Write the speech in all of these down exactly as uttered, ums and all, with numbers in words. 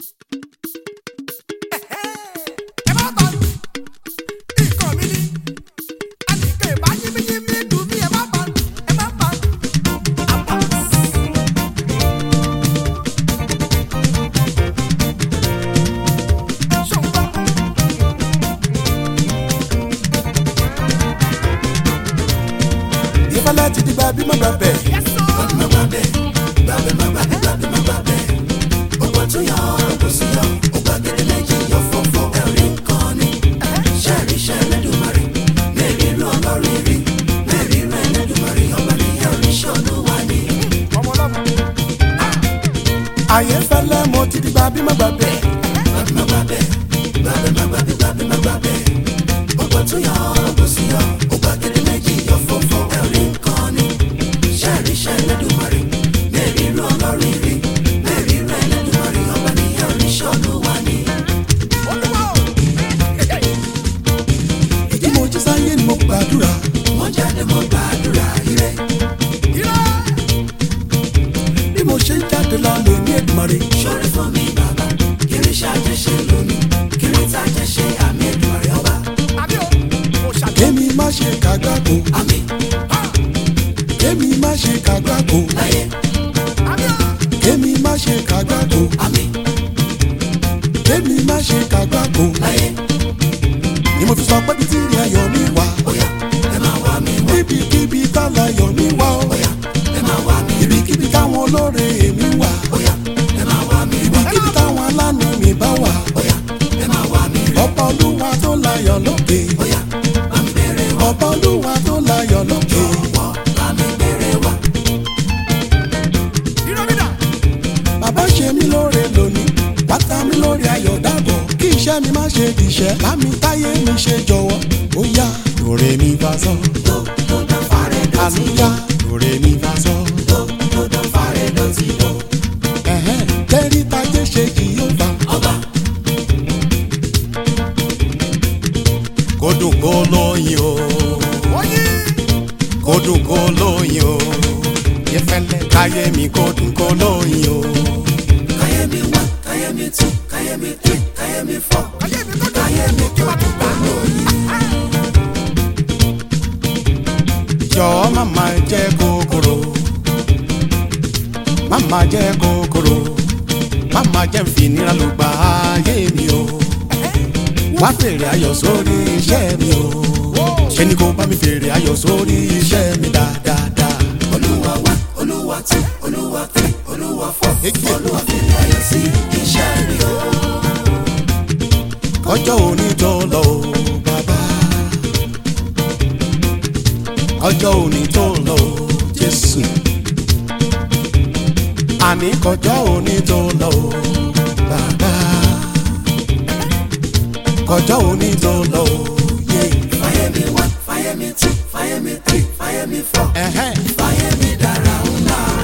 Ti di babi ma babe, babi ma babe, babi ma babe, babi ma babe. Ogbon tún yọ, ogbon sí yọ, ogba gẹ́gẹ́ méjì yọ fọ́fọ́. Ẹ̀rí nǹkan ni, ṣẹ́ẹ̀rí ṣẹ́ẹ̀lẹ̀ dùmarè. Mẹ́rin irú ọlọ́rin rí, mẹ́rin irú ẹlẹ́dùmarè. Ọba ní ẹ̀rí ṣọ́nù wá ní. Ayé fẹ́lẹ́ mo ti di babi ma babe, babi ma babe, babi ma babe, babi ma babe. Ogbon tún yọ, ogbon sí yọ, ogba gẹ́gẹ́ méjì yọ fọ́fọ́. Ẹ̀rí nǹkan ni. Ṣẹ́ẹ̀ríṣẹ́ Ẹlẹ́dùmarè, mẹ́rin irú ọlọ́rin rí, mẹ́rin irú Ẹlẹ́dùmarè, ọba ní oríṣẹ́ Olúwa ni. Ìdí mo jí sáyé ni mo gbàdúrà. Mo jáde mo gbàdúrà ire. Bí mo ṣe ń jáde lálẹ́ ní Èdùmarè. Ṣoore fún mi bàbá, kiri ṣàjẹṣe lónìí, kiri tàjẹṣe àmì Èdùmarè ọba. Kémi má ṣe kàgbákò. Àmín. Kémi má ṣe kàgbákò. Láyé. Kémi má ṣe kàgbákò. Àmín. Kémi má ṣe kàgbákò. Láyé. Ni mo fi sọ pé títí rí ayọ̀ mi wá. Bóyá ẹ máa wá mi wá. Níbikíbi táwọn ayọ̀ mi wá. Bóyá ẹ máa wá mi wá. Ibikíbi táwọn olóore èmi wà. Bóyá ẹ máa wá mi wá. Ibikíbi táwọn aláàánú mi bá wà. Bóyá ẹ máa wá mi wá. Ọba Olúwa tó láyọ̀ lókè. Bóyá bá mi bèrè wá. Ọba Olúwa tó láyọ̀ lókè. Bàbá ṣe mí lóore lónìí, bàtà mi lórí ayọ̀ dàbọ̀, kí iṣẹ́ mi má ṣe dìṣẹ́, lámì táyé mi ṣe jọ̀wọ́. Ó yá lóore mi bá sọ, àlùyá lóore mi bá sọ, ẹ̀hẹ́n tẹ́rí tajé ṣe kì yóò bá. Kó dùn kó lóyin o, kó dùn kó lóyin o, yẹfẹlẹ káyé mi kó dùn kó lóyin o. Káyé mi one, káyé mi two, káyé mi three, káyé mi four, káyé mi kó dùn kó lóyin. Jọ̀ọ́ màmá jẹ́ kòkòrò, màmá jẹ́ kòkòrò, màmá jẹ́ nfinira ló gba ayé mi o. Wá fèrè ayọ̀ sórí iṣẹ́ mi o, ṣé ni kò bá mi fèrè ayọ̀ sórí iṣẹ́ mi dáadáa. Olúwa wá, Olúwa tú, Olúwa three, Olúwa four, Olúwa fèrè ayọ̀ sí iṣẹ́ mi o. Ọjọ́ òní tó lọ o bàbá, ọjọ́ òní tó lọ o Jésù, àní kọjọ́ òní tó lọ o bàbá, kọjọ́ òní tó lọ o yé. Fáyé mi one, fáyé mi two, fáyé mi three, fáyé mi four, fáyé mi dára ńlá o.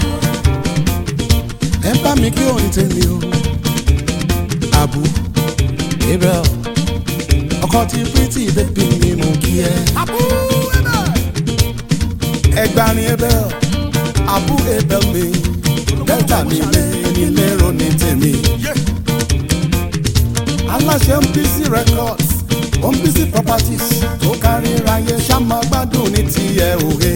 Ẹ bá mi kí orin tèmi o, Abu Abel, ọkọ tí pretty baby mi mú kí ẹ. Abu Abel, ẹgbàá ni Abel, Abu Abel mi, delta mi lé ní lérò ní tèmi. Aláṣẹ ń bí sí records, ó ń bí sí properties, tó kárí ráyé ṣáma gbádùn ní tiẹ̀ òwe.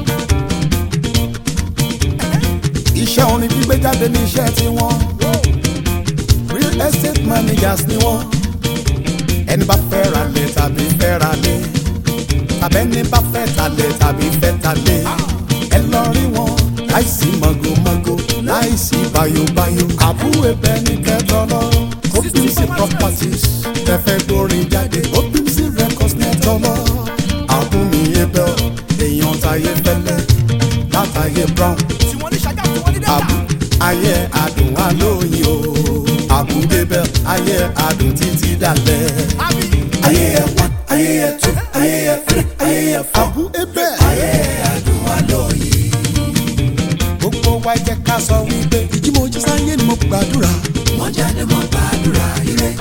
Iṣẹ́ orin gbígbé jáde ní iṣẹ́ tiwọn, real estate managers ni wọ́n. Ẹni bá fẹ́ ra lẹ̀ tàbí fẹ́ ra lé, tàbẹ́ni bá fẹ́ talẹ̀ tàbí fẹ́ talẹ̀, ẹ lọ rí wọn láìsí mọ̀gòmọ̀gò, láìsí bayobayo. Abu Abel ní kẹtọ lọ, ó bí sí properties, tẹfẹ́ gbórin jáde, ó bí sí records nẹ́tọ̀ lọ. Abu mi Abel, èèyàn táyé fẹ́lẹ́, látàyé brown. Abu ayé adùn alóyin o, Abu Abel ayé adùn títí dalẹ̀. Ayé ẹ one, ayé ẹ two, ayé ẹ three, ayé ẹ four. Abu Abel ayé adùn alóyin. Gbogbo wa jẹ́ ká sọ wípé ìjí mo jí sáyé ni mo gbàdúrà. Mo jáde mo gbàdúrà ire.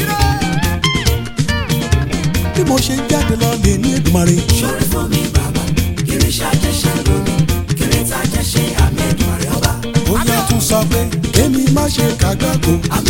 Bí mo ṣe jáde lọ lè ní Èdùmarè. Ṣoore fún mi bàbá, kiri ṣàjẹṣe lónìí, kiri tàjẹṣe àmì Èdùmarè ọba. Ó yẹ tún sọ pé kémi má ṣe kàgbákò.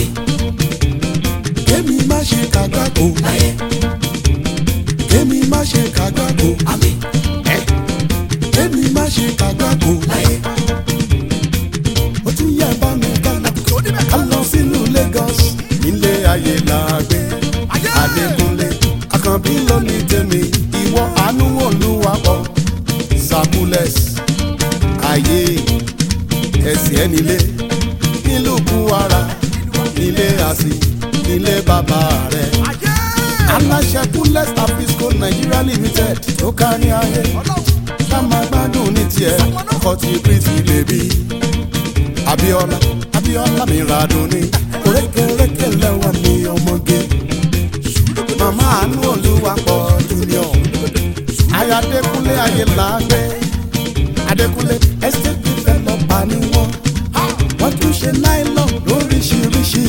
ayé làgbé Adékúnlé Àkànbí lónìí tèmi ìwọ àánú Olúwapọ̀ Sabules ayé ẹsẹ̀ ẹnilé nílùú Kwara nílé àsì nílé bàbá rẹ̀ aláṣẹ Kules Afisco Nigeria Limited tó kárí ayé ká máa gbádùn ní tiẹ̀ kọ́tí pretty baby Abíọ́lá Abíọ́lá mi ràdùn ní orékèrékè lẹ́wọ̀n mi ọmọge màmá àánú Olúwapọ̀ junior aya Adékúnlé ayé làgbé Adékúnlé estate developer ni wọ́n wọ́n tún ṣe nylon lóríṣiríṣi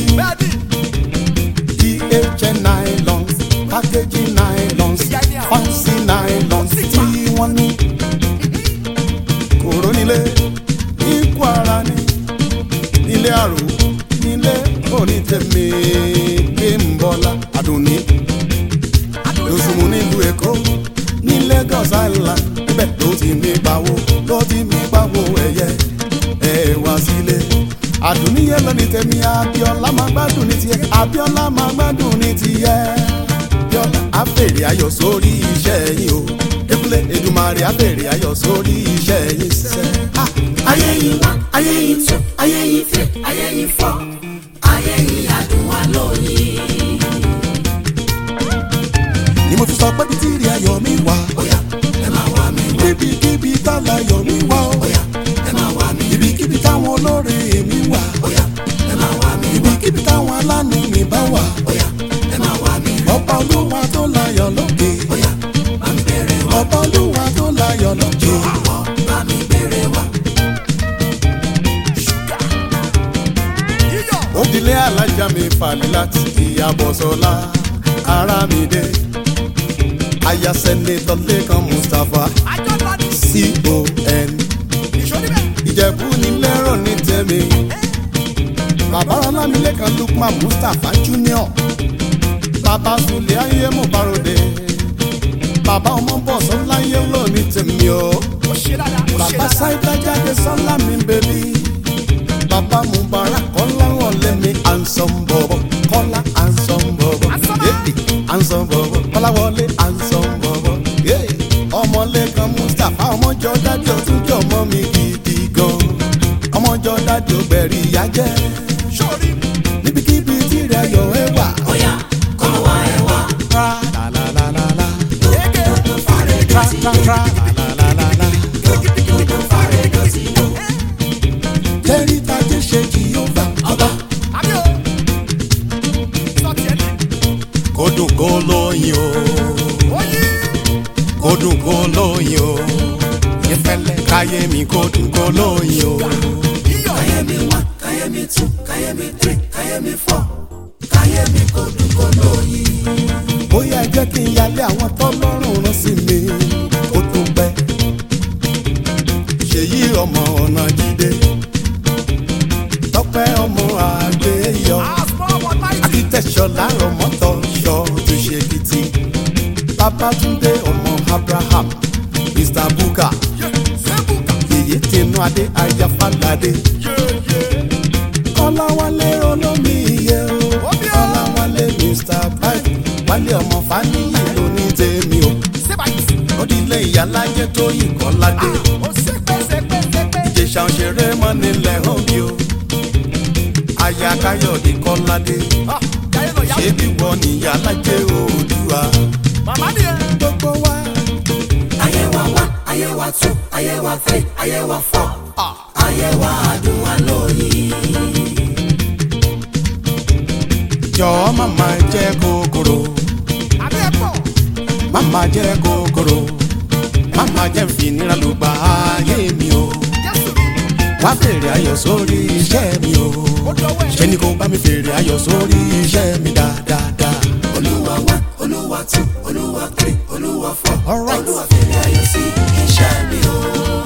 D H N nylons packaging nylons fancy nylons tí wọ́n ní kòró nílé ní Kwara ní nílé àrò nílé onítẹ̀mí Bímbọ́lá Àdùnní lóṣùmù nílùú Èkó ní Lagos Island níbẹ̀ ló ti mí pawó ló ti mí pawó ẹ̀yẹ ẹ̀ wá sílé Àdùnní yẹn lọ ní tèmi Abíọ́lá máa gbádùn ní tiẹ̀ Abíọ́lá máa gbádùn ní tiẹ̀ Abíọ́lá àfèrè ayọ̀ sórí iṣẹ́ yín o Dékúnlé Èdùmàrè àfèrè ayọ̀ sórí iṣẹ́ yín sẹ́. ayé yìí wá ayé yìí tú ayé yìí fẹ́ ayé yìí fọ́ ayé yìí adùn wá lóyìn. ni mo fi sọ pé bíi tíìrì ayọ̀ mi wá. Óyá ẹ máa wá mi wá. kíbikíbi tálà ayọ̀ mi wá. Óyá ẹ máa wá mi wá. ibikíbi táwọn olóore mi wà. Óyá ẹ máa wá mi wá. ibikíbi táwọn aláàánú mi bá wà. Óyá ẹ máa wá mi wá. ọba Olúwa tó láyọ̀ lókè. Óyá bá mi bèrè wá. ọba Olúwa tó láyọ̀ lókè. àwọ̀ bá mi bèrè wá. òdìlé alájà mi falẹ̀ láti Ìyábọ̀ Sọlá Àràmídé aya sẹ́nétọ̀ Lẹ́kan Mustapha C O N Ìjẹ̀bú ní lẹ́rọ̀ ní tẹ̀mí bàbá Ọlámilékan Lukman Mustapha Junior bàbá Sùlẹ̀ ayé mo bárode bàbá ọmọ bọ̀ sọ́lá yé lọ ní tẹ̀mí o bàbá Sáídà jáde sọ́lá mi bèbí bàbá Mubarak Kọ́láwọ̀ lẹ́mi handsome bọ̀bọ̀ Kọ́lá handsome bọ̀bọ̀ yéèdì handsome bọ̀bọ̀ Kọ́láwọlé handsome bọ̀bọ̀ yéè Ọmọlékan Mustapha ọmọjọ dájú ọtúnjọ ọmọ mi gidi gan ọmọjọ dájú ọgbẹ̀rì ìyá jẹ́ níbikíbi tí rẹ̀ yọ ẹ wà. Óyá kọ́ wá ẹ wá. tra la la la la la Gbogbo fàrẹ̀ tra dọ̀tí. tra tra la la la la la. Gbogbo fàrẹ̀ dọ̀tí. tẹ́rí tajé ṣe Jèhófà Ọba kó dùn kó lóyin o kó dùn kó lóyin o ìfẹ́lẹ́ káyé mi kó dùn kó lóyin o. káyé mi wá káyé mi tú káyé mi tírì káyé mi fọ́ káyé mi kò dùn kò lóyin. bóyá jẹ́ kí n yálé àwọn tọ́lọ́run rán sí mi kó tó pẹ́. ṣèyí ọmọ ọ̀nà jíde tọ́pẹ́ ọmọ àgbéyọ akitẹ̀ṣọ́lá ọmọtọ̀ ṣọ́ tó ṣe kìtì Babátúndé ọmọ Abraham Mister Buka yèyé tinú adé ayáfáládé Kọ́láwálé olómi iye o Kọ́láwálé Mister Bike wálé ọmọ Fáníyì lóní tèmi o òdìlé ìyálájẹ tó yìí Kọ́ládé Ìjẹ̀ṣà òṣèré mọ́ nílẹ̀ òbí o aya Káyọ̀dé Kọ́ládé ṣé bí wọ́n ní ìyálájẹ Oòduà gbogbo wa. ayé wa wá ayé wa tú ayé wa tírì ayé wa fọ́ ayé wa adùn wá lóyin. jọ̀ọ́ màmá jẹ́ kòkòrò màmá jẹ́ kòkòrò màmá jẹ́ fìnira ló gba ayé mi o wá fèrè ayọ̀ sórí iṣẹ́ mi o ṣé ni kò bá mi fèrè ayọ̀ sórí iṣẹ́ mi dáadáa. Olúwa wá Olúwa tú Olúwa tírì Olúwa fọ́ Alright. Olúwa fèrè ayọ̀ sí iṣẹ́ mi o.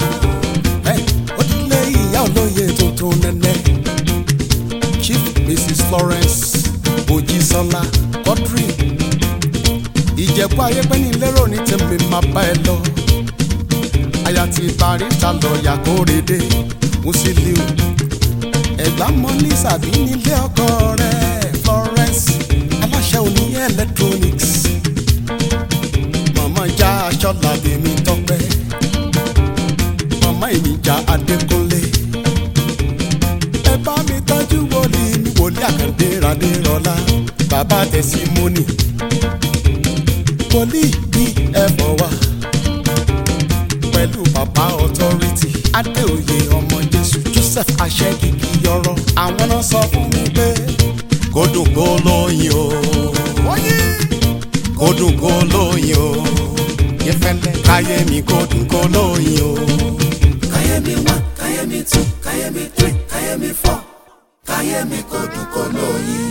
Òdìlé ìyá olóye tuntun nẹ́nẹ́ Chief Missus Florence Mojísọ́lá Quadri Ìjẹ̀bú ayépẹ́ ní lérò ní tèmi máa bá ẹ lọ aya ti barista lọ́ọ̀yà Kórèdé Musiliu Ẹ̀gbá mọ́ ní sàbí nílé ọkọ rẹ̀ Florence aláṣẹ òní electronics. màmá já aṣọ làbí mi tọpẹ́. màmá ìníjà adékúnlé. ẹ bá mi tọ́jú wòlíì mi wòlíì àkàndé radérọlá. bàbá tẹ̀símọ́nì. wòlíì bí ẹ̀fọ́ wa. pẹ̀lú bàbá authority. adéoyè ọmọ jésù joseph aṣẹ́gigi yọrọ. àwọn náà sọ fún mi pé kó dùn kó lóyin o. kó dùn kó lóyin o. Yẹ́fẹ́lẹ́ káyé mi kó dùn kó lóyin o. káyé mi one káyé mi two káyé mi three káyé mi four káyé mi kó dùn kó lóyin.